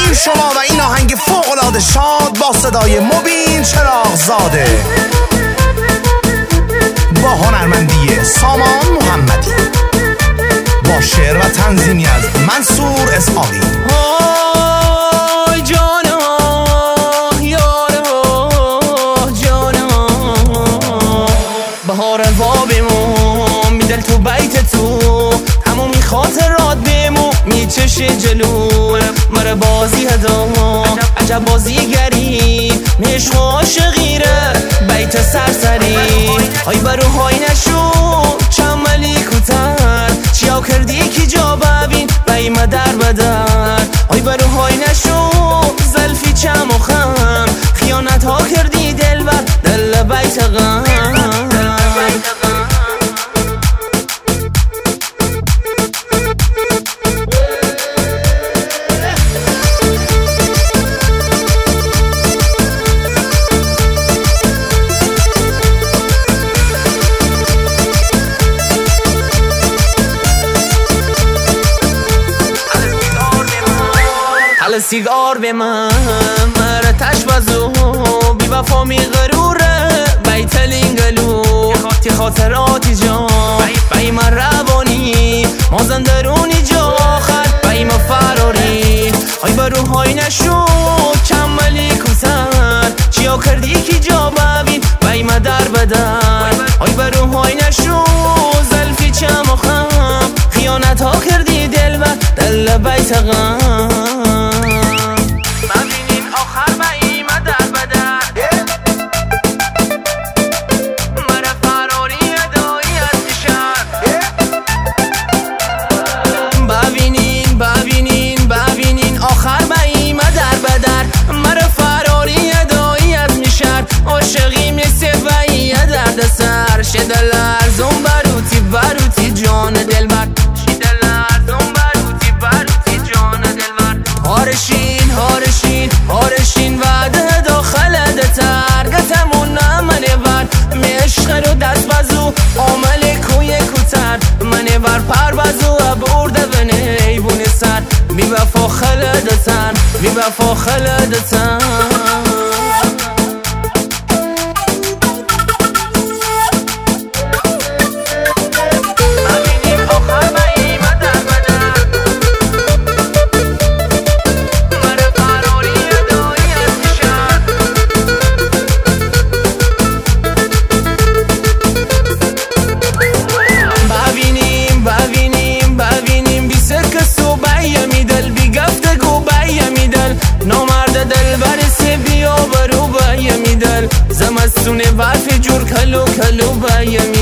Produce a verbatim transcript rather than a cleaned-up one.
این شما و این آهنگ فوق‌العاده شاد با صدای مبین چراغزاده با هنرمندی سامان محمدی با شعر و تنظیمی از منصور اسحاقی. بهار بابمون میدل تو بیت تو تمومی خاطرات بمون میچشه جلو مره بازی هدا عجب بازیگری نشق و عاشقیره بیت سرسری های بروهای نشو چملی کتر چیا کردی که جا ببین بیمه در بدر های بروهای نشو زلفی چم و خم خیانت ها کردی دل بر دل بیت غم. سیگار به من مره تشبزو بی وفا می غروره بیت لینگلو تی خاطراتی جا بی من روانی مازن درونی جا آخر بی من فراری های بروهای نشو کمالی کتر چیا کردی که جا ببین بی من در بدر های بروهای نشو زلفی چم و خم خیانت ها کردی دل بر دل بیت غم. شدل ارزون بروتی بروتی جان دلبر شدل ارزون بروتی بروتی جان دلبر هارشین هارشین هارشین وعده داخل دتر گتمون نمنه بر میشخ رو دست بزو عمل کوی کتر منه بر پر بزو برده بنه ایبون سر بی وفا خلدتر بی وفا خلدتر. زمستونه برف جور کلو کلو بیم